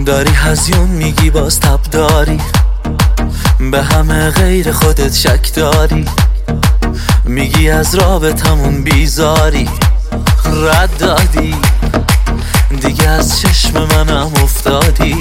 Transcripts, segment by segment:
داری هزیون میگی باز تب داری، به همه غیر خودت شک داری، میگی از رابطمون بیزاری، رد دادی دیگه از چشم منم افتادی.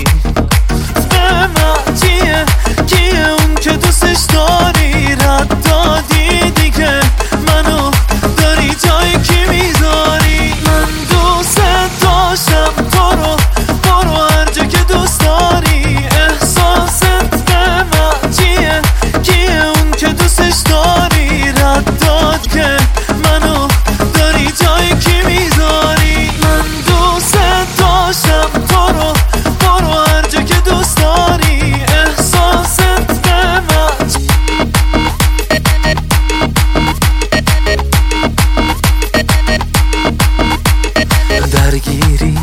کیه اون که دوستش داری؟ رد دادی دیگه منو داری جای کی میذاری؟ من دوست داشتم تو رو، برو هر جا که دوست داری. احساست به من کیه اون که دوستش داری؟ رد داد که منو داری جای کی میذاری؟ من دوست داشتم تو رو، برو هر جا که دوست داری. احساست به من درگیری،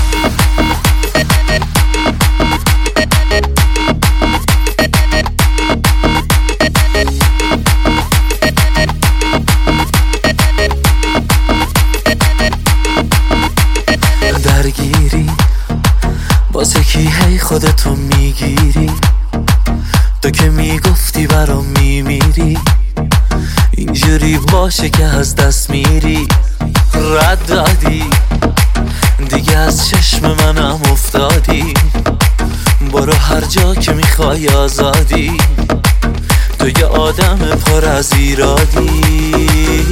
درگیری واسه کی هی خودتو میگیری؟ تو که میگفتی برام میمیری، اینجوری باشه که از دست میری. رد دادی دیگه از چشم منم افتادی، برو هر جا که میخوای آزادی. تو یه آدم پر از ایرادی.